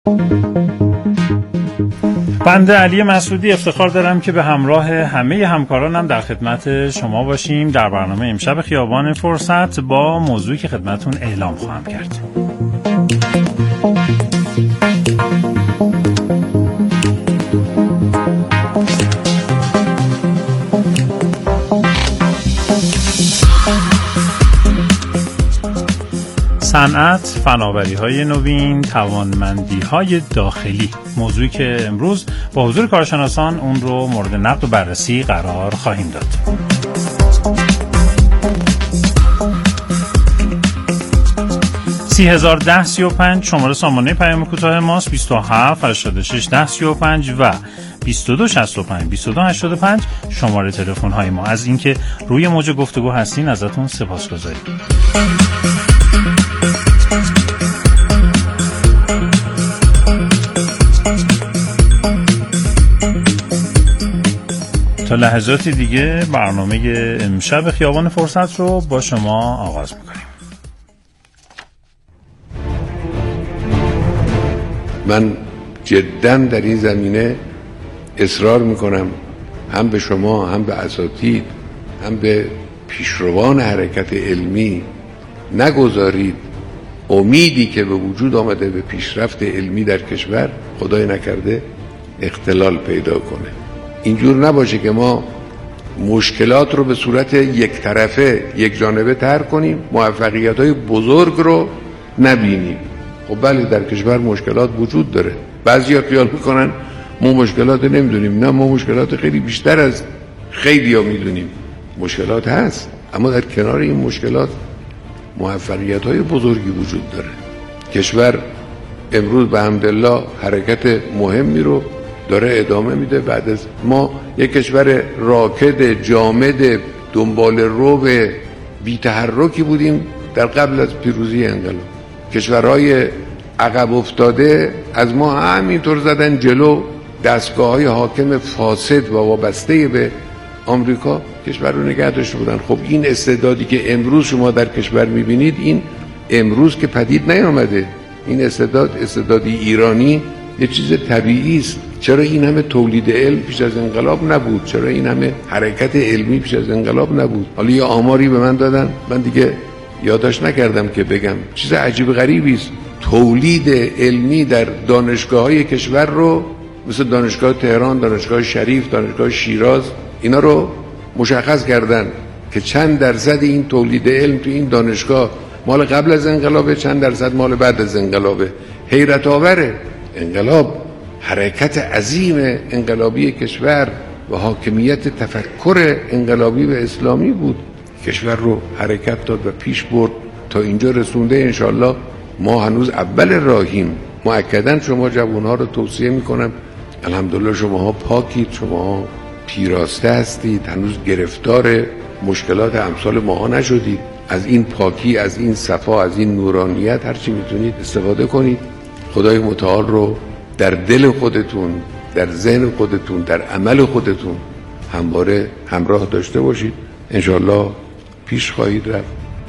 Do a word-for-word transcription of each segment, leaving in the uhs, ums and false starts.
بنده علی مسعودی افتخار دارم که به همراه همه همکارانم در خدمت شما باشیم در برنامه امشب خیابان فرصت با موضوعی که خدمتون اعلام خواهم کرد. صنعت، فناوری‌های نوین، توانمندی‌های داخلی، موضوعی که امروز با حضور کارشناسان اون رو مورد نقد و بررسی قرار خواهیم داد. سی هزار ده سی و پنج شماره سامانه پیام کوتاه ماست، بیست و هفت هشتاد و شش ده سی و پنج و بیست و دو شصت و پنج بیست و دو هشتاد و پنج شماره تلفن های ما. از اینکه روی موج گفتگو هستین ازتون سپاسگزاریم. تا لحظاتی دیگه برنامه امشب خیابان فرصت رو با شما آغاز میکنیم. من جداً در این زمینه اصرار میکنم هم به شما، هم به اساتید، هم به پیشروان حرکت علمی نگذارید امیدی که به وجود آمده به پیشرفت علمی در کشور خدای نکرده اختلال پیدا کنه. اینجور نباشه که ما مشکلات رو به صورت یک طرفه، یک جانبه طرح کنیم، موفقیت‌های بزرگ رو نبینیم. خب بله در کشور مشکلات وجود داره. بعضیا خیال میکنن ما مشکلات نمیدونیم. نه، ما مشکلات خیلی بیشتر از خیلیا میدونیم. مشکلات هست، اما در کنار این مشکلات موفقیت‌های بزرگی وجود داره. کشور امروز به حمدالله حرکت مهمی رو داره ادامه میده. بعد از ما یک کشور راکد، جامد، دنبال رو به بی تحرکی بودیم در قبل از پیروزی انقلاب. کشورهای عقب افتاده از ما همینطور زدن جلو، دستگاه‌های حاکم فاسد و وابسته به آمریکا کشور رو نگه داشته بودن. خب این استعدادی که امروز شما در کشور میبینید، این امروز که پدید نیامده. این استعداد استعدادی ایرانی یه چیز طبیعی است. چرا این همه تولید علم پیش از انقلاب نبود؟ چرا این همه حرکت علمی پیش از انقلاب نبود؟ حالا یه آماری به من دادن، من دیگه یادداشت نکردم که بگم. چیز عجیب غریبی است. تولید علمی در دانشگاه‌های کشور رو مثل دانشگاه تهران، دانشگاه شریف، دانشگاه شیراز، اینا رو مشخص کردن که چند درصد این تولید علم تو این دانشگاه مال قبل از انقلابه، چند درصد مال بعد از انقلابه. حیرت آوره. انقلاب حرکت عظیم انقلابی کشور و حاکمیت تفکر انقلابی و اسلامی بود. کشور رو حرکت داد و پیش برد تا اینجا رسونده. انشالله ما هنوز اول راهیم. مؤکداً شما جوانها رو توصیه میکنم، الحمدلله شماها پاکید، شماها پیراسته هستید، هنوز گرفتار مشکلات امثال ماها نشدید. از این پاکی، از این صفا، از این نورانیت هرچی میتونید استفاده کنید. خدای متعال رو در دل خودتون، در ذهن خودتون، در عمل خودتون همواره همراه داشته باشید. انشالله پیش خواهید رفت.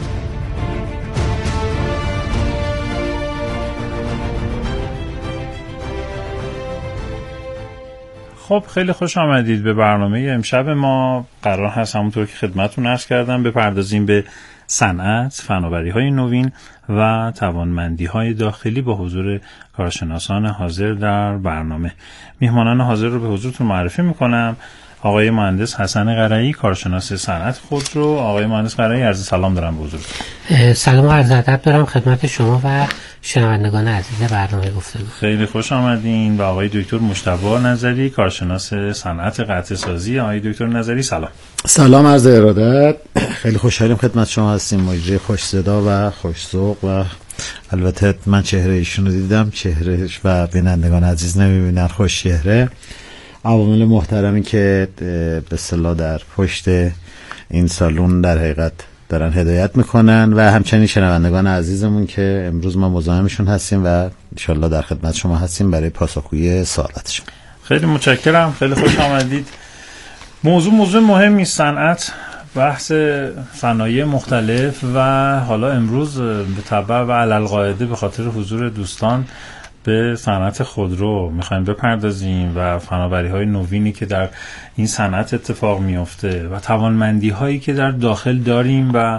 خب خیلی خوش آمدید به برنامه امشب ما. قرار هست همونطور که خدمتتون عرض کردم بپردازیم به صنعت، فناوری‌های نوین و توانمندی‌های داخلی با حضور کارشناسان حاضر در برنامه. میهمانان حاضر رو به حضورتون معرفی میکنم. آقای مهندس حسن قرایی، کارشناس صنعت خودرو. آقای مهندس قرایی، عرض سلام دارم به حضورتون. سلام و عرض ادب دارم خدمت شما و شنوندگان عزیز برنامه گفتگو. خیلی خوش آمدین. و آقای دکتر مجتبی نظری، کارشناس صنعت قطع سازی. آقای دکتر نظری سلام. سلام، عرض ارادت. خیلی خوشحالیم خدمت شما هستیم. مجری خوش صدا و خوش ذوق و البته من چهره ایشون رو دیدم، چهرهش و بینندگان عزیز نمیبینن، خوش چهره. عوامل محترمی که به اصطلاح در پشت این سالون در حقیقت دارن هدایت میکنن و همچنین شنوندگان عزیزمون که امروز ما مزاحمشون هستیم و انشالله در خدمت شما هستیم برای پاسخگویی سوالاتشون. خیلی متشکرم، خیلی خوش آمدید. موضوع موضوع مهمی، صنعت، بحث صنایع مختلف و حالا امروز به تبع و علل قاعده به خاطر حضور دوستان به صنعت خودرو میخوایم بپردازیم و فناوری‌های نوینی که در این صنعت اتفاق میفته و توانمندی‌هایی که در داخل داریم و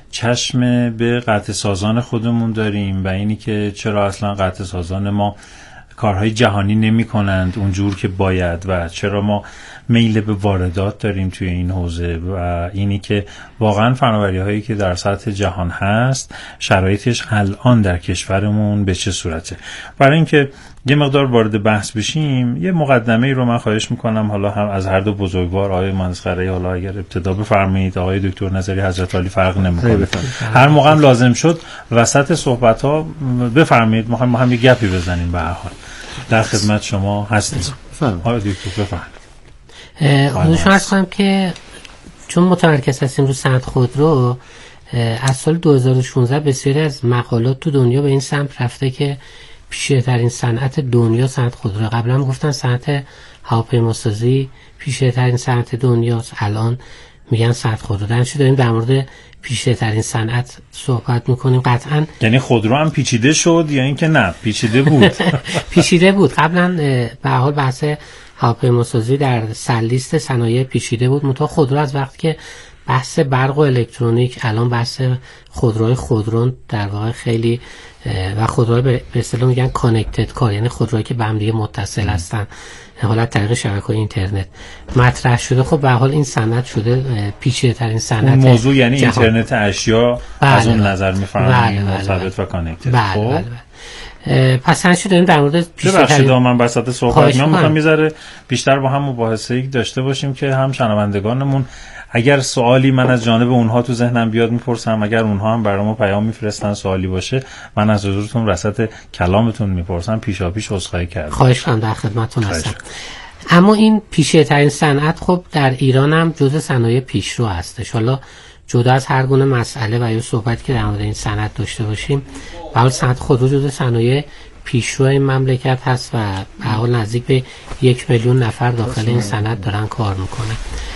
چشم به قطع سازان خودمون داریم و اینی که چرا اصلا قطع سازان ما کارهای جهانی نمی کنند اونجور که باید و چرا ما میل به واردات داریم توی این حوزه و اینی که واقعا فناوری هایی که در سطح جهان هست شرایطش الان در کشورمون به چه صورته. برای اینکه یه مقدار وارد بحث بشیم یه مقدمه ای رو من خواهش میکنم حالا هم از هر دو بزرگوار آقای مهندس قرایی حالا اگر ابتدا بفرمایید آقای دکتر نظری حضرت عالی فرق نمیکنه هر موقع هم لازم شد وسط صحبت ها بفرمایید ما هم یه گپی بزنیم. به هر حال در خدمت شما هستیم. آقای دکتر بفرمایید. خودش عرض کنم که چون متمرکز هستیم رو صنعت خودرو از سال دو هزار و شانزده بسیاری از مقالات تو دنیا به این سمت رفته که پیشرفته ترین صنعت دنیا صنعت خودرو. قبلا هم گفتن صنعت هواپیماسازی پیشرفته ترین صنعت دنیاست، الان میگن صنعت خودرو. درنچه داریم در مورد پیشرفته ترین صنعت صحبت میکنیم. قطعا یعنی خودرو هم پیچیده شد یا اینکه نه پیچیده بود؟ پیچیده بود. قبلا به هر حال بحث هواپیماسازی در سرلیست صنایع پیچیده بود، منتها خودرو از وقتی که بحث برق و الکترونیک الان بحث خودروهای خودرو در واقع خیلی و خودروهای به اصطلاح میگن کانکتد کار، یعنی خودروهایی که به هم دیگه متصل هستن حالت طریق شبکه‌های اینترنت مطرح شده. خب به حال این صنعت شده پیچیده ترین صنعت. اون موضوع یعنی جهان. اینترنت اشیا بله از اون بله. نظر میفرمایید مرتبط و کانکتد. بله خب بله بله. پس هنوز داریم در مورد پیشتر بخشید من بساط صحبت میام میخوام میذاره بیشتر با هم مباحثه‌ای داشته باشیم که هم شنوندگانمون اگر سوالی من از جانب اونها تو ذهنم بیاد میپرسم، اگر اونها هم برام پیام میفرستن سوالی باشه من از حضورتون وسط کلامتون میپرسم پیشا پیش عذرخواهی کردم. خواهش کنم، در خدمتتون هستم. اما این پیشرفته ترین صنعت خب در ایران هم جزء صنایع پیشرو هستش. حالا جدا از هر گونه مسئله و یا صحبتی که در مورد این صنعت داشته باشیم، به حال صنعت خودرو جزء صنایع پیشرو این مملکت هست و به حال نزدیک به یک میلیون نفر داخل این صنعت دارن کار میکنن.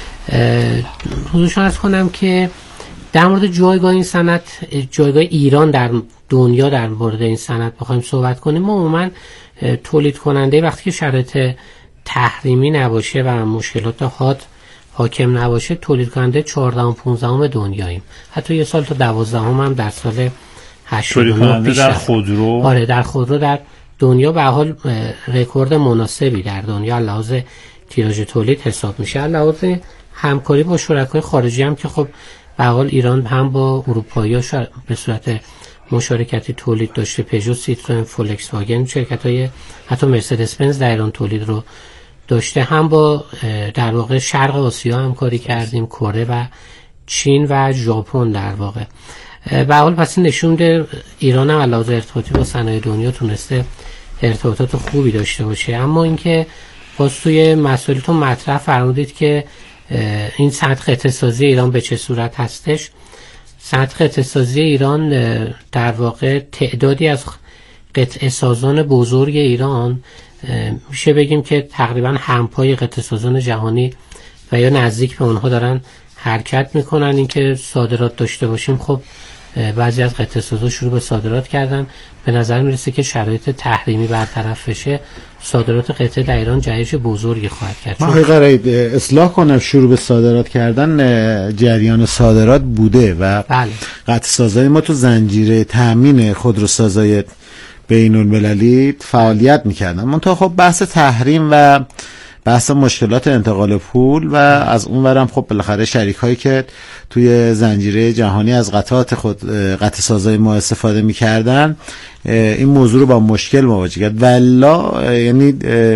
حضورشون عرض کنم که در مورد جایگاه این صنعت، جایگاه ایران در دنیا در مورد این صنعت بخوایم صحبت کنیم، ما عموما تولید کننده وقتی که شرایط تحریمی نباشه و مشکلات حاد حاکم نباشه تولید کننده چهاردهم و پانزدهم دنیاییم. حتی یه سال تا دوازدهم هم در سال هشتاد و نه پیش در خودرو. آره در خودرو در دنیا به حال رکورد مناسبی در دنیا لحاظ تیراژ تولید حساب میشه. لحاظ همکاری با شرکای خارجی هم که خب به حال ایران هم با اروپایی‌ها شر... به صورت مشارکتی تولید داشته، پژو، سیتروئن، فولکس واگن، شرکت‌های حتی مرسدس بنز در ایران تولید رو داشته. هم با در واقع شرق آسیا همکاری کردیم، کره و چین و ژاپن در واقع. به حال پس نشون میده ایران هم علاوه ارتباطی با صنایع دنیا تونسته ارتباطات خوبی داشته باشه. اما اینکه باز توی مسائلتون مطرح فرمودید که این صنعت قطعه سازی ایران به چه صورت هستش. صنعت قطعه سازی ایران در واقع تعدادی از قطعه سازان بزرگ ایران میشه بگیم که تقریبا همپای قطعه سازان جهانی و یا نزدیک به اونها دارن حرکت میکنن. اینکه صادرات داشته باشیم، خب بعضی از قطعه سازا شروع به صادرات کردن. به نظر میرسه که شرایط تحریمی برطرف بشه صادرات قطعه در ایران جهش بزرگی خواهد کرد. من قراره اصلاح کنم، شروع به صادرات کردن جریان صادرات بوده و بله. قطع سازای ما تو زنجیره تامین خودروسازای بین المللی فعالیت میکردن. منتها خب بحث تحریم و بحث مشکلات انتقال پول و از اون ورم خب بالاخره شریک هایی که توی زنجیره جهانی از قطعات خود قطع سازای ما استفاده میکردن این موضوع رو با مشکل مواجه کرد. والا یعنی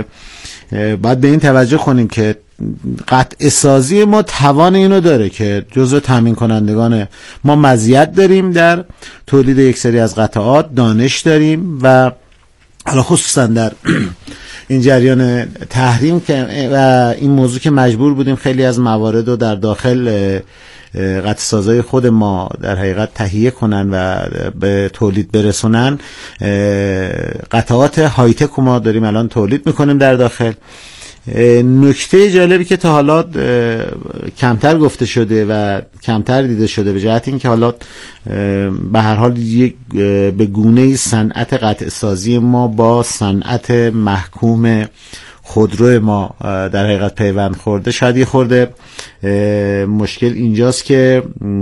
باید به این توجه کنیم که قطع سازی ما توان اینو داره که جزو تامین کنندگان ما مزیت داریم در تولید یک سری از قطعات، دانش داریم و حالا خصوصا در این جریان تحریم که و این موضوع که مجبور بودیم خیلی از موارد رو در داخل قطع سازای خود ما در حقیقت تهیه کنن و به تولید برسونن. قطعات های تک ما داریم الان تولید میکنیم در داخل نکته جالبی که تا حالا کمتر گفته شده و کمتر دیده شده به جهت این که حالا به هر حال یک به گونه‌ای صنعت قطع سازی ما با صنعت محکوم خودرو ما در حقیقت پیوند خورده. شاید یه خورده مشکل اینجاست که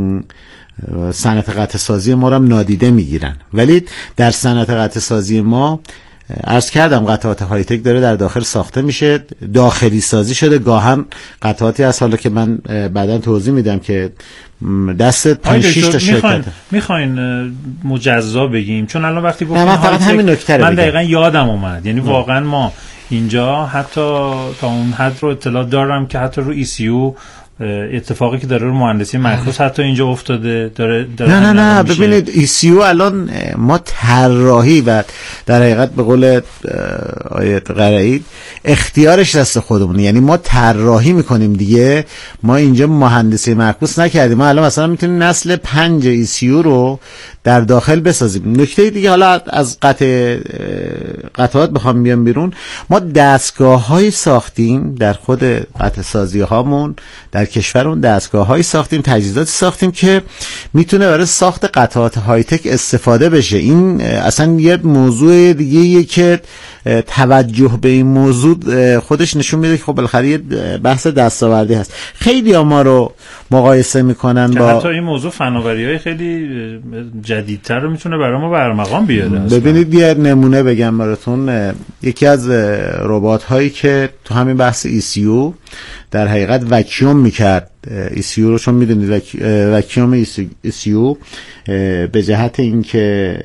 صنعت قطع سازی ما رو هم نادیده میگیرن، ولی در صنعت قطع سازی ما عرض کردم قطعات های تک داره در داخل ساخته میشه، داخلی سازی شده. گاهن قطعاتی از حالا که من بعداً توضیح میدم که دست پنج شش تا شرکت میخواین مجزا بگیم، چون الان وقتی گفتم من فقط همین نکته من دقیقاً یادم اومد، یعنی واقعا ما اینجا حتی تا اون حد رو اطلاع دارم که حتی رو ای سی او اتفاقی که داره رو مهندسی معکوس حتی اینجا افتاده داره, داره نه نه نه ببینید ای سی او الان ما طراحی و در حقیقت به قول آیت قرایی اختیارش دست خودمونه، یعنی ما طراحی میکنیم دیگه، ما اینجا مهندسی معکوس نکردیم. ما الان مثلا میتونیم نسل پنج ای سی او رو در داخل بسازیم. نکته دیگه حالا از قطع قطعات بخوام بیام بیرون، ما دستگاه‌هایی ساختیم در خود قطع سازی هامون در کشورمون، دستگاه‌هایی ساختیم، تجهیزاتی ساختیم که میتونه برای ساخت قطعات های تک استفاده بشه. این اصلا یه موضوع دیگه‌ایه که توجه به این موضوع خودش نشون میده که خب بالاخره یه بحث دستاوردی هست. خیلی ها ما رو مقایسه میکنن با حتی این موضوع فناوری‌های خیلی جدیدتر رو میتونه برای ما برمقام بیاره. ببینید یه نمونه بگم براتون، یکی از ربات هایی که تو همین بحث ای سی او در حقیقت وکیوم میکرد، ای سی او رو چون میدونید وک... وکیوم ای سی او به جهت اینکه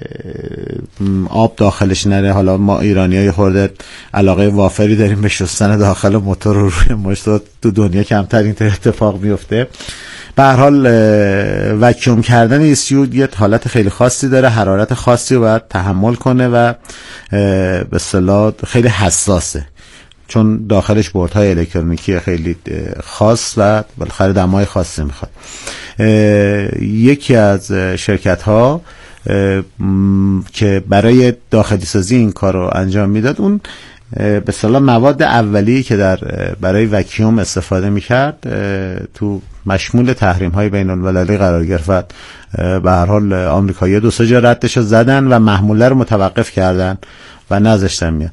آب داخلش نره، حالا ما ایرانیای خورده علاقه وافری داریم به شستن داخل موتور رو روی مشت، تو دنیا کمتر این اتفاق میفته. به هر حال وکیوم کردن ای سی او یه حالت خیلی خاصی داره، حرارت خاصی رو باید تحمل کنه و به اصطلاح خیلی حساسه، چون داخلش بردهای الکترونیکی خیلی خاص و بالاخره دمای خاصی میخواد. یکی از شرکت ها که برای داخلی سازی این کار رو انجام میداد، اون به اصطلاح مواد اولیه‌ای که در برای وکیوم استفاده میکرد تو مشمول تحریم های بین المللی قرار گرفت. به هر حال آمریکایی‌ها دو سه جا ردش رو زدن و محموله رو متوقف کردن و نذاشتن میاد.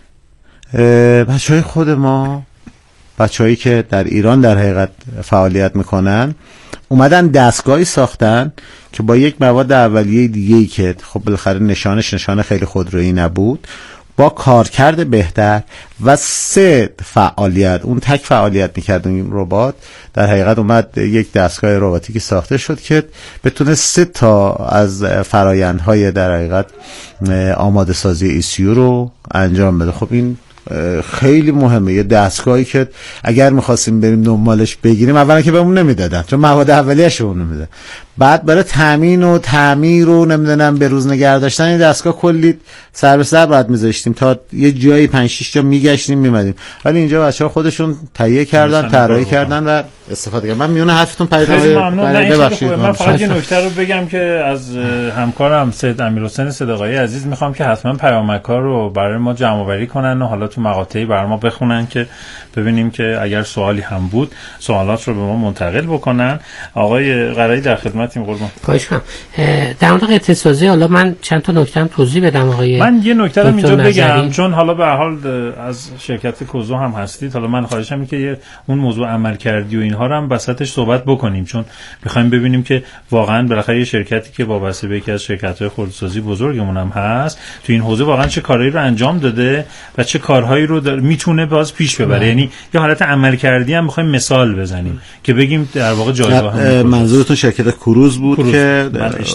بچهای خود ما، بچهایی که در ایران در حقیقت فعالیت میکنن، اومدن دستگاهی ساختن که با یک مواد اولیه دیگه‌ای که خب بالاخره نشانش نشانه خیلی خودرویی نبود، با کارکرد بهتر و سه فعالیت، اون تک فعالیت میکرد این ربات، در حقیقت اومد یک دستگاه رباتیکی ساخته شد که بتونه سه تا از فرایندهای در حقیقت آماده سازی ای سی او رو انجام بده. خب این خیلی مهمه، یه دستگاهی که اگر میخواستیم بریم دنبالش بگیریم، اولا که بهمون نمیدادن چون مواد اولیه‌اش اون نمیده، بعد برای تامین و تعمیر و نمیدونم به روز نگه داشتن این دستگاه کلی سر به سر بعد میذاشتیم تا یه جایی پنج شش جا میگشتیم میمدیم. ولی اینجا بچه‌ها خودشون تهیه کردن، طراحی کردن و استفاده کردن. من میونه حرفتون پریدم، ببخشید. من فقط یه نکته رو بگم که از همکارم سید امیرحسین صدقایی عزیز میخوام که حتما پیامک‌ها رو برای ما جمع‌آوری کنن و حالا تو مقاطعی برای ما بخونن که ببینیم که اگر سوالی هم بود سوالات رو به ما منتقل بکنن. آقای قرایی در خدمتیم قربان. خواهش می‌کنم. در مورد قطعه سازی حالا من چند تا نکته هم توضیح بدم آقای. من یه نکته رو اینجا بگم چون حالا به هر حال از شرکت کوزو هم هستید، حالا من خواهشم اینه که اون موضوع عمل کردی و اینها رو هم وسطش صحبت بکنیم، چون می‌خوایم ببینیم که واقعا بالاخره یه شرکتی که وابسته به یکی از شرکت‌های خودروسازی بزرگمون هم هست تو این حوزه واقعا چه کارهایی رو انجام داده و چه کارهایی رو میتونه باز پیش ببره. یعنی یه حالت عمل کردی هم می‌خوایم مثال بزنیم که بگیم در واقع جایگاه منظورتون شرکت کروز بود کروز. که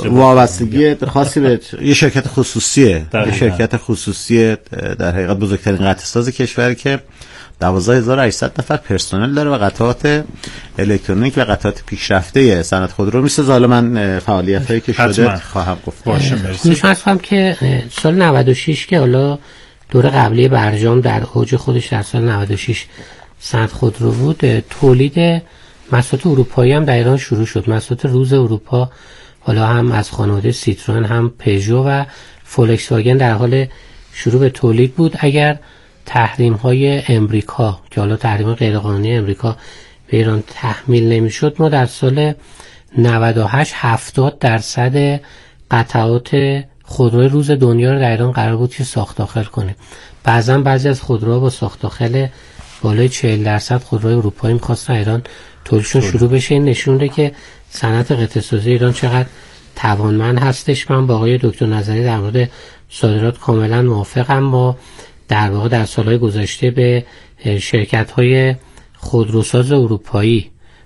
وابستگی خاصی به یه شرکت خصوصیه، یه شرکت خصوصی در حقیقت بزرگترین قطع ساز کشور که دوازده هزار و هشتصد نفر پرسنل داره و قطعات الکترونیک و قطعات پیشرفته صنعت خودرو میسازه. حالا من فعالیتایی که شده خواهم گفت. باشه مرسی. می‌خوام فهم که سال نود و شش که حالا دوره قبلی برجام در اوج خودش در سال نود و شش صنعت خودرو بود، تولید محصولات اروپایی هم در ایران شروع شد. محصولات روز اروپا حالا هم از خانواده سیتروئن هم پژو و فولکس واگن در حال شروع به تولید بود. اگر تحریم های امریکا که حالا تحریم غیرقانونی امریکا به ایران تحمیل نمیشد، ما در سال نود و هشت هفتاد درصد قطعات خودروی روز دنیا رو در ایران قرار بود که ساخت داخل کنیم. بعضا بعضی از خودروها با ساخت داخل بالای چهل درصد خودروی اروپایی می‌خواستن ایران تولیدشون شروع بشه. این نشون میده که صنعت قطعه سازی ایران چقدر توانمند هستش. من با آقای دکتر نظری در مورد صادرات کاملا موافقم. با در واقع در سالهای گذشته به شرکت‌های خودروساز اروپایی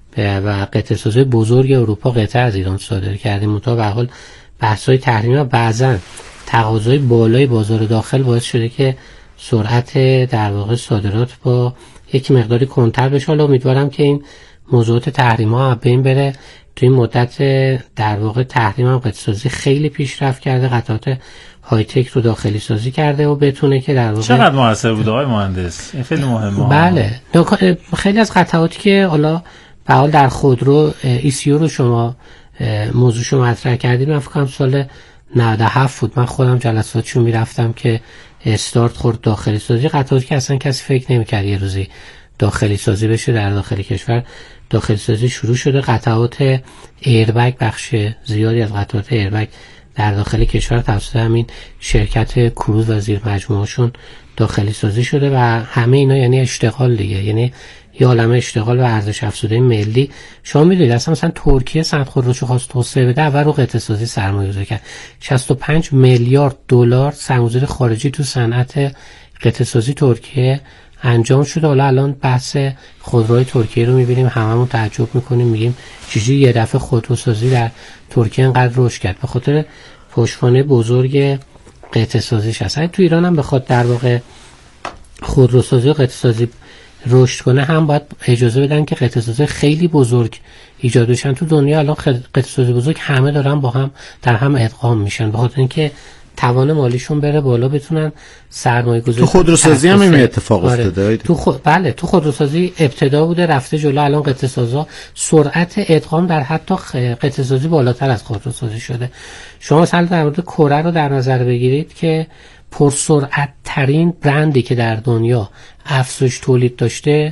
و قطعه سازی بزرگ اروپا قطعه از ایران صادر کردیم. منتها به هر حال بحث‌های تحریمی و بعضاً تقاضای بالای بازار داخل باعث شده که سرعت در واقع صادرات با یک مقداری کنتر بشه. حالا امیدوارم که این موضوعات تحریم‌ها از بین بره. تو این مدت در واقع تحریم هم قطعه سازی خیلی پیشرفت کرده، قطعات های تک رو داخلی سازی کرده و بتونه که در واقع چقدر موثر بوده آقای مهندس؟ این خیلی مهمه. بله، خیلی از قطعاتی که حالا به حال در خودرو ای سی او رو شما موضوع شما مطرح کردید، من فکر کنم سال نود و هفت بود، من خودم جلساتشون میرفتم که استارت خورد داخلی سازی، قطعاتی که اصلا کسی فکر نمی‌کرد یه روزی داخلی سازی بشه در داخل کشور داخلی سازی شروع شده. قطعات ایربگ، بخش زیادی از قطعات ایربگ در داخل کشور توسط همین شرکت کروز و زیر مجموعه‌شون داخلی سازی شده و همه اینا یعنی اشتغال دیگه، یعنی یه عالمه اشتغال و ارزش افزوده ملی. شما میدونید اصلا مثلا ترکیه صنعت خودروشو خواست توسعه بده، اول رو قطعه سازی سرمایه‌گذاری کرد. شصت و پنج میلیارد دلار سرمایه‌گذاری خارجی تو صنعت قطعه سازی ترکیه انجام شده. حالا الان بحث خودروی ترکیه رو میبینیم، هممون تعجب میکنیم، میگیم چجوری یه دفعه خودروسازی در ترکیه انقدر رشد کرد؟ به خاطر پشتوانه بزرگ قطعه سازیش هست. تو ایران هم بخواد در واقع خودروسازی و قطعه سازی رشد کنه، هم باید اجازه بدن که قطعه سازی خیلی بزرگ ایجاد بشن. تو دنیا الان قطعه سازی بزرگ همه دارن با هم در هم ادغام میشن، به خاطر اینکه توان مالیشون بره بالا، بتونن سرمایه گذاری. تو خودروسازی هم این اتفاق افتاده. تو خود بله تو خودروسازی ابتدا بوده رفته جلو، الان قطعه سازا سرعت ادغام در حتی قطعه سازی بالاتر از خودروسازی شده. شما مثلا در مورد کره رو در نظر بگیرید که پرسرعت ترین برندی که در دنیا افزایش تولید داشته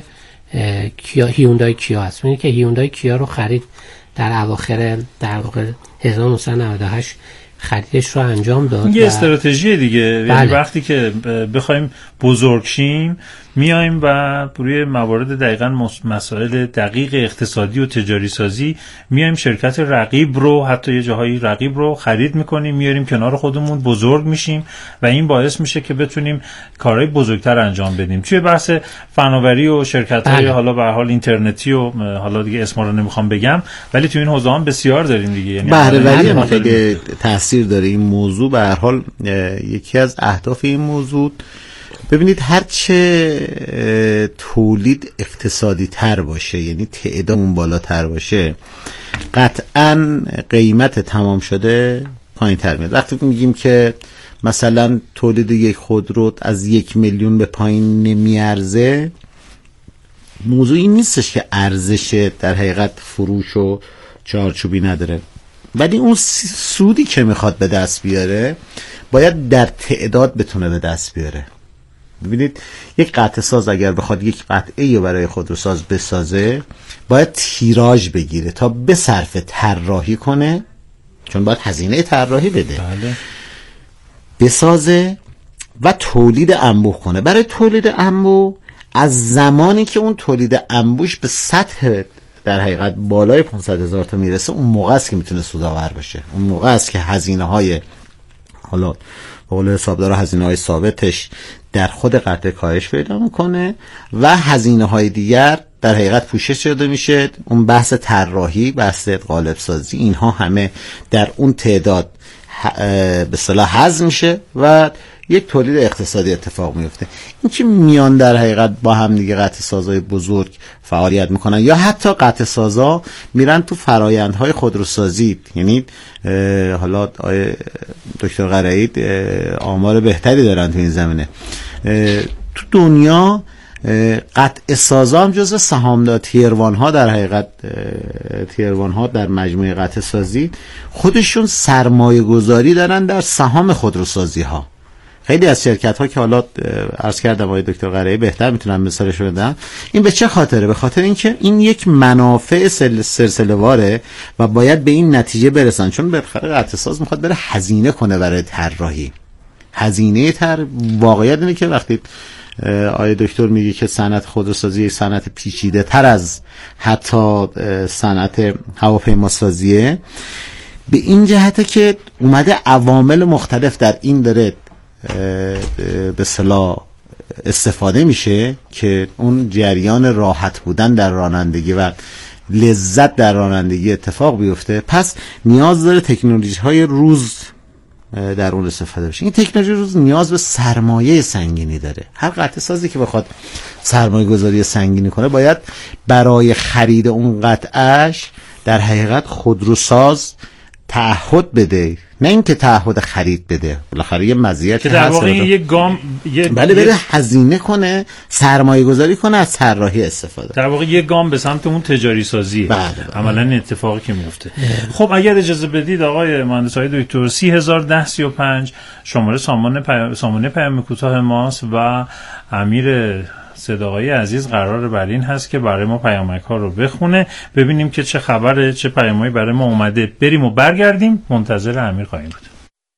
کیا، هیوندای کیا هست. می‌بینید که هیوندای کیا رو خرید در اواخر در واقع هزار و نهصد و نود و هشت خریدش رو انجام داد. یه استراتژی دیگه. بله. یعنی وقتی که بخوایم بزرگ شیم میایم و روی موارد دقیقاً مسائل دقیق اقتصادی و تجاری سازی میایم شرکت رقیب رو، حتی یه جاهایی رقیب رو خرید میکنیم، میاریم کنار خودمون، بزرگ میشیم و این باعث میشه که بتونیم کارهای بزرگتر انجام بدیم. توی بحث فناوری و شرکت‌های حالا به هر حال اینترنتی و حالا دیگه اسما رو نمیخوام بگم، ولی توی این حوزه هم بسیار داریم دیگه. یعنی بهره‌وری هم خیلی تاثیر داره این موضوع. به هر حال یکی از اهداف این موضوع، ببینید هرچه تولید اقتصادی تر باشه، یعنی تعداد اون بالاتر باشه، قطعاً قیمت تمام شده پایین تر میاد. وقتی میگیم که مثلا تولید یک خودرو از یک میلیون به پایین نمیارزه، موضوع این نیستش که ارزش در حقیقت فروش و چارچوبی نداره، ولی اون سودی که میخواد به دست بیاره باید در تعداد بتونه به دست بیاره. ببینید یک قطعه ساز اگر بخواد یک قطعه رو برای خودروساز بسازه، باید تیراژ بگیره تا به صرف طراحی کنه، چون باید هزینه طراحی بده. بله. بسازه و تولید انبوه کنه. برای تولید انبوه از زمانی که اون تولید انبوش به سطح در حقیقت بالای پانصد هزار تا میرسه، اون موقع است که میتونه سودآور بشه. اون موقع است که هزینه های حالا به قول حسابدار هزینه های ثابتش در خود قطعه کاهش پیدا میکنه و هزینه های دیگر در حقیقت پوشش شده میشه. اون بحث طراحی، بحث قالب سازی، اینها همه در اون تعداد به اصطلاح هضم میشه و یک تولید اقتصادی اتفاق میفته. این که میان در حقیقت با هم دیگه قطعه سازای بزرگ فعالیت میکنن یا حتی قطعه سازا میرن تو فرایندهای خودروسازی، یعنی حالا دکتر قرعید آمار بهتری دارن تو این زمینه. تو دنیا قطعه سازا هم جزو سهامدار تیروان ها در حقیقت تیروان ها در مجموعه قطعه سازی خودشون سرمایه گذاری دارن در سهام خودروسازی ها خیلی از شرکت ها که حالا عرض کردم آقای دکتر قرایی بهتر میتونن مثالش رو بدن، این به چه خاطره؟ به خاطر اینکه این یک منافع سلسله واره و باید به این نتیجه برسن، چون بالاخره قطع ساز میخواد بره هزینه کنه برای طراحی. هزینه تر واقعیت اینه که وقتی آقای دکتر میگه که صنعت خودروسازی یک صنعت پیچیده تر از حتی صنعت هواپیماسازیه، به این جهته که اومده عوامل مختلف در این داره به اصطلاح استفاده میشه که اون جریان راحت بودن در رانندگی و لذت در رانندگی اتفاق بیفته. پس نیاز داره تکنولوژی های روز در اون استفاده بشه. این تکنولوژی روز نیاز به سرمایه سنگینی داره. هر قطع سازی که بخواد سرمایه گذاری سنگینی کنه باید برای خرید اون قطعش در حقیقت خودروساز تعهد بده، نه اینکه تعهد خرید بده. بالاخره یه مزیت که در واقع یک گام یه بله بره هزینه کنه، سرمایه گذاری کنه، از طراحی استفاده. در واقع یک گام به سمت اون تجاری سازی. بله بله. عملاً این اتفاقی که میفته. خب اگر اجازه بدید آقای مهندس های دکتر، سی هزار و ده سی و پنج شماره سامانه پیام سامانه پیام کوتاه ماست و امیر صداقایی عزیز قرار بر این هست که برای ما پیامک ها رو بخونه، ببینیم که چه خبره، چه پیامایی برای ما اومده. بریم و برگردیم، منتظر امیر خواهیم بود.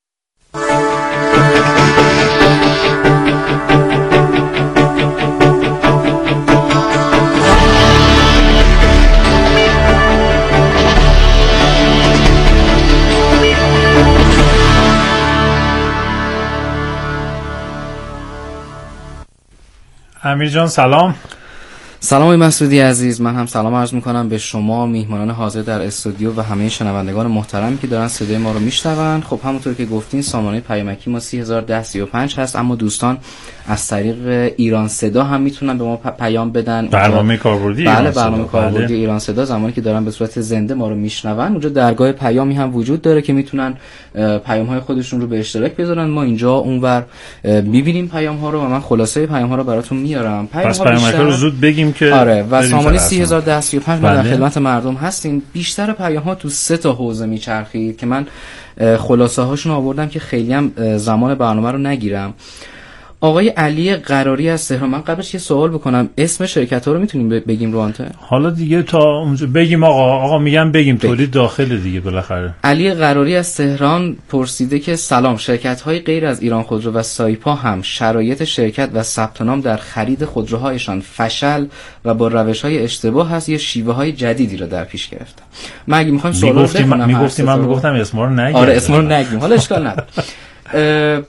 امیر جان سلام. سلام آقای مسعودی عزیز، من هم سلام عرض میکنم به شما میهمانان حاضر در استودیو و همه شنوندگان محترمی که دارن صدای ما رو میشنون. خب همونطور که گفتین سامانه پیامکی ما سی هزار و ده سی و پنج هست، اما دوستان از طریق ایران صدا هم میتونن به ما پیام بدن. برنامه کاربردی بله برنامه کاربردی ایران صدا زمانی که دارن به صورت زنده ما رو میشنون، اونجا درگاه پیامی هم وجود داره که میتونن پیام های خودشون رو به اشتراک بذارن. ما اینجا اونور میبینیم پیام ها رو و من خلاصه پیام ها رو براتون میارم. پیام ها بیشتر... رو زود بگیم که آره و سامانه سی هزار و ده سی و پنج ما در خدمت مردم هستیم. بیشتر پیام ها تو سه تا حوزه میچرخید که من خلاصه هاشون آوردم که خیلی هم زمان برنامه رو نگیرم. آقای علی قراری از تهران، من قبلش یه سوال بکنم، اسم شرکت ها رو میتونیم بگیم رو آنته؟ حالا دیگه تا اونجا بگیم آقا آقا میگم بگیم تولید داخل دیگه بالاخره. علی قراری از تهران پرسیده که سلام، شرکت های غیر از ایران خودرو و سایپا هم شرایط شرکت و ثبت نام در خرید خودروهایشان فشل و با روش های اشتباه هست یا شیوه های جدیدی را در پیش گرفتن؟ من اگه میخوام سوال رو بخونم میگفتیم من میگفتم اسما رو نگیم. آره اسما رو نگیم، حالا اشکال نداره.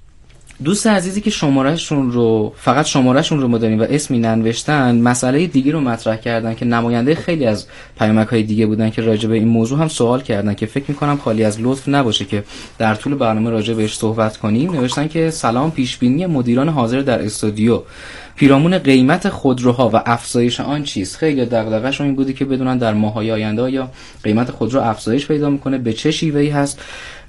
دوست عزیزی که شمارهشون رو فقط شمارهشون رو ما داریم و اسمی ننوشتن، مسئله دیگه رو مطرح کردن که نماینده خیلی از پیامک‌های دیگه بودن که راجع به این موضوع هم سوال کردن که فکر می‌کنم خالی از لطف نباشه که در طول برنامه راجع بهش صحبت کنیم. نوشتن که سلام، پیشبینی مدیران حاضر در استودیو پیرامون قیمت خودروها و افزایش آن چیست؟ خیلی دغدغه‌شون این بودی که بدونن در ماه‌های آینده یا قیمت خودرو افزایش پیدا می‌کنه، به چه شیوهی هست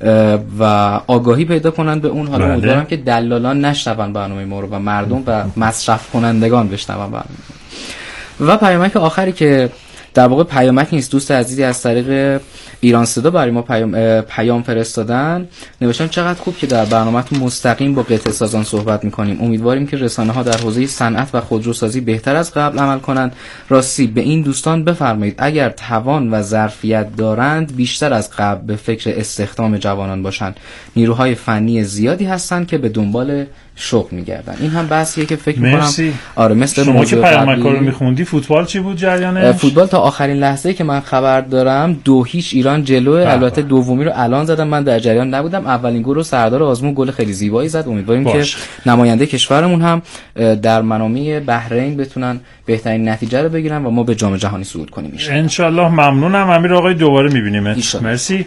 و آگاهی پیدا کنن به اون. حالا امیدوارم که دلالان نشنون برنامه ما رو و مردم و مصرف کنندگان بشنون برنامه. و پیامک آخری که در واقع پیامک نیست، دوست عزیزی از طریق ایران صدا برای ما پیام, پیام فرستادن، نوشتن چقدر خوب که در برنامه‌تون مستقیم با قطعه سازان صحبت می‌کنیم. امیدواریم که رسانه‌ها در حوزه صنعت و خودروسازی بهتر از قبل عمل کنند. راستی به این دوستان بفرمایید اگر توان و ظرفیت دارند بیشتر از قبل به فکر استخدام جوانان باشند. نیروهای فنی زیادی هستند که به دنبال شغل میگردن. این هم بحثیه که فکر می‌کنم آره مثل شما که پیامک رو می‌خوندی فوتبال چی بود جریانش؟ فوتبال تا آخرین لحظه‌ای که من خبر دارم دو هیچ ایران جلوه. البته دومی رو الان زدم، من در جریان نبودم. اولین گل رو سردار آزمون گل خیلی زیبایی زد. امیدواریم باش. که نماینده کشورمون هم در منامه بحرین بتونن بهترین نتیجه رو بگیرن و ما به جام جهانی صعود کنیم ان شاء الله. ممنونم امیر آقای، دوباره می‌بینیم. مرسی.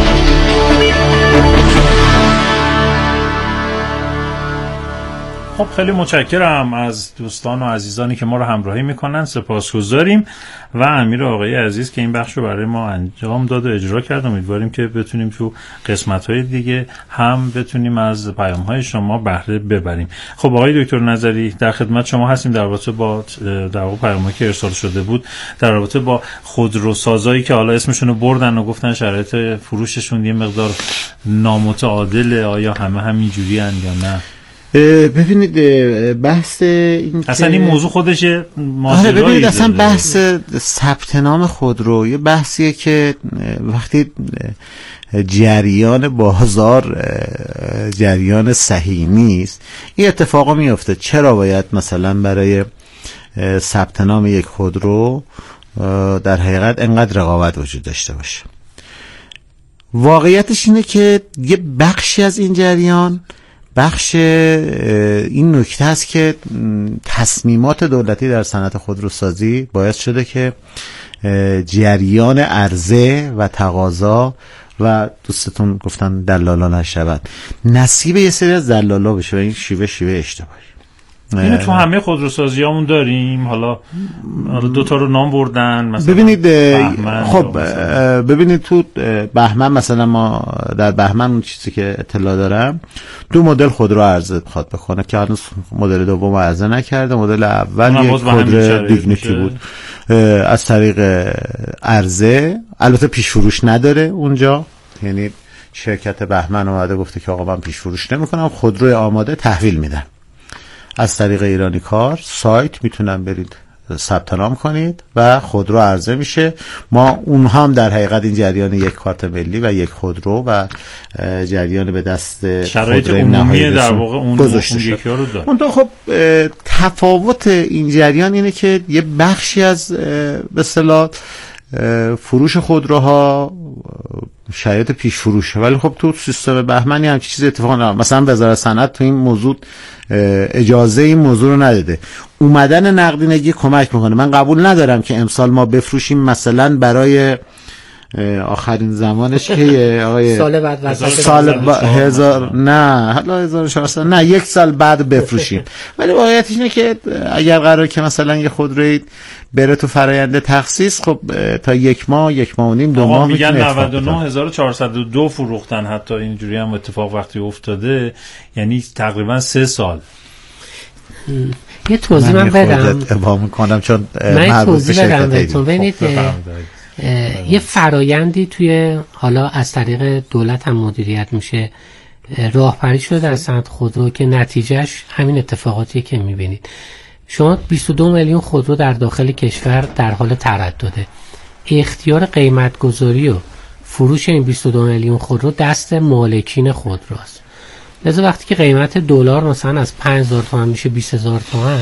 خب خیلی متشکرم از دوستان و عزیزانی که ما رو همراهی میکنن، سپاسگزاریم و امیر آقای عزیز که این بخش رو برای ما انجام داد و اجرا کرد. امیدواریم که بتونیم تو قسمت‌های دیگه هم بتونیم از پیام‌های شما بهره ببریم. خب آقای دکتر نظری در خدمت شما هستیم در رابطه با در واقع پیام‌هایی که ارسال شده بود در رابطه با خودروسازایی که حالا اسمشون رو بردن و گفتن شرایط فروششون یه مقدار نامتعادله، آیا همه همین جوری ان یا نه؟ ببینید بحث این اصلا این موضوع خودش ماجرایی داره. ببینید اصلا بحث ثبت نام خودرو یه بحثیه که وقتی جریان بازار جریان صحیح نیست این اتفاقا میفته. چرا باید مثلا برای ثبت نام یک خودرو در حقیقت انقدر رقابت وجود داشته باشه؟ واقعیتش اینه که یه بخشی از این جریان بخش این نکته است که تصمیمات دولتی در صنعت خودروسازی باعث شده که جریان عرضه و تقاضا و دوستتون گفتن دلالا نشود نصیب یه سری از دلالا بشه و این شیوه شیوه اشتباهی. اینو تو همه خودروسازیامون داریم. حالا حالا دو تا رو نام بردن مثلا. ببینید خب ببینید تو بهمن مثلا ما در بهمن اون چیزی که اطلاع دارم دو مدل خودرو عرضه میخواد بکنه که هنوز مدل دوم عرضه نکرده. مدل اول یک خودرو دیگنیتی بود از طریق عرضه، البته پیش فروش نداره اونجا، یعنی شرکت بهمن اومده گفته که آقا من پیش فروش نمیکنم، خودروی آماده تحویل میدم از طریق ایرانی کار سایت میتونن برید ثبت نام کنید و خودرو عرضه میشه. ما اونها هم در حقیقت این جریان یک کارت ملی و یک خودرو و جریان به دست شرایط عمومی در واقع اون گذاشته شد. اون تو خب تفاوت این جریان اینه که یه بخشی از به اصطلاح فروش خودروها شرایط پیش فروشه، ولی خب تو سیستم بهمنی هم چیزی اتفاق نمیفته. مثلا وزارت صنعت تو این موضوع اجازه این موضوع رو نداده. اومدن نقدینگی کمک میکنه. من قبول ندارم که امسال ما بفروشیم مثلا برای آخرین زمانش که آقای سال بعد سال با هزار نه حالا هزار و چهارصد نه یک سال بعد بفروشیم. ولی واقعیتش اینه که اگر قراره که مثلا یه خودروی بره تو فرآیند تخصیص، خب تا یک ماه یک ماه و نیم دو ماه میگن نود و نه هزار و چهارصد و دو فروختن. حتی اینجوری هم اتفاق وقتی افتاده، یعنی تقریبا سه سال. یه توضیح من بدم ابهام میکنم چون من توضیح بدم بهتون. ببینید یه فرایندی توی حالا از طریق دولت هم مدیریت میشه، راهبری شده در صنعت خودرو که نتیجهش همین اتفاقاتی که میبینید. شما بیست و دو میلیون خودرو در داخل کشور در حال تردده. اختیار قیمت گذاری و فروش این بیست و دو میلیون خودرو دست مالکین خودروست. لذا وقتی که قیمت دلار مثلا از پنج هزار تومان میشه بیست هزار تومان،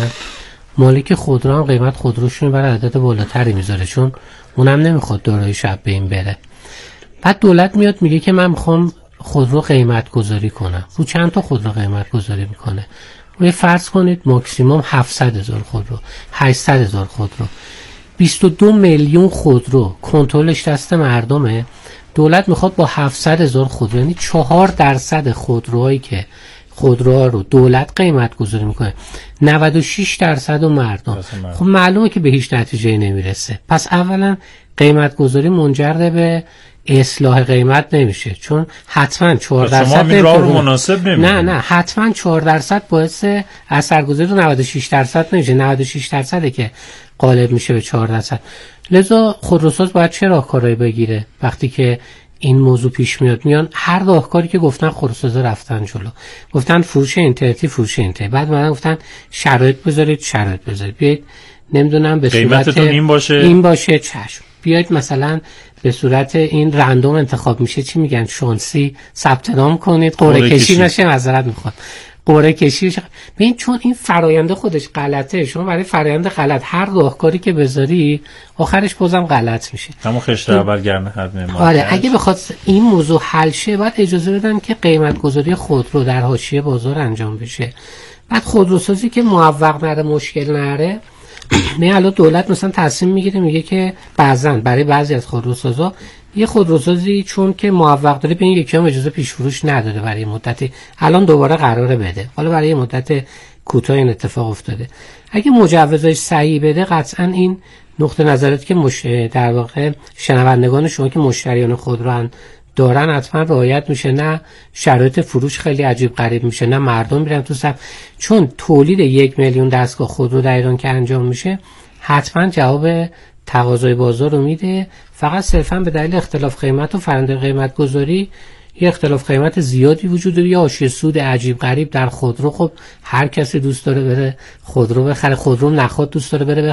مالک خودرو هم قیمت خودروشون برای عدد بالاتری میذاره، چون اونم نمیخواد دارایی شب به این بره. بعد دولت میاد میگه که من میخوام خودرو قیمت گذاری کنم. رو چند تا خودرو قیمت گذاری میکنه؟ روی فرض کنید ماکسیموم هفتصد هزار خودرو، هشتصد هزار خودرو، بیست و دو میلیون خودرو کنترلش دست مردمه. دولت میخواد با هفتصد هزار خودرو، یعنی چهار درصد خودروهایی که خودروها رو دولت قیمت گذاری میکنه، نود و شش درصد و مردم. خب معلومه که به هیچ نتیجه نمیرسه. پس اولا قیمت گذاری منجر به اصلاح قیمت نمیشه، چون حتما چهار درصد مناسب نمیشه. نه نه حتما چهار درصد باعث اثرگذاری رو نود و شش درصد نمیشه. نود و شش درصده که غالب میشه به چهار درصد. لذا خودروساز باید چه راهکارهایی بگیره وقتی که این موضوع پیش میاد؟ میان هر راهکاری که گفتن خودروسازا رفتن جلو، گفتن فروش اینترنتی فروش اینترنتی، بعد بعدن گفتن شرایط بذارید شرایط بذارید، بیاید نمیدونم به صورت این باشه این باشه چشم، بیاید مثلا به صورت این رندوم انتخاب میشه، چی میگن، شانسی ثبت نام کنید، قرعه کشی نشه، معذرت میخواد قرعه کشی بشه. ببین چون این فرآیند خودش غلطه، شما برای فرآیند غلط هر راهکاری که بذاری آخرش بازم غلط میشه. همون خشت اول گرنه حد ما. آره اگه بخواد این موضوع حل شه باید اجازه بدن که قیمت گذاری خودرو در حاشیه بازار انجام بشه. بعد خودروسازی که موفق نره، مشکل نره، نه الان دولت مثلا تصمیم میگیره میگه که بعضن برای بعضی از خودروسازا یه خودروسازی چون که موفق داره به این یکی هم اجازه پیش فروش نداره برای مدتی، الان دوباره قراره بده، حالا برای مدت کوتاه این اتفاق افتاده. اگه مجوزهای صحیح بده قطعا این نقطه نظراتی که مش... در واقع شنوندگان شما که مشتریان خودرو دارن حتما رعایت میشه، نه شرایط فروش خیلی عجیب غریب میشه، نه مردم میرن تو صف. چون تولید یک میلیون دستگاه خودرو در ایران که انجام میشه حتما جواب تقاضای بازار رو میده، فقط صرفا به دلیل اختلاف قیمت و فرآیند قیمت گذاری یه اختلاف قیمت زیادی وجود داره، یا حاشیه سود عجیب غریب در خودرو. خب هر کسی دوست داره بره خودرو بخره، خودرو نخواد دوست داره بره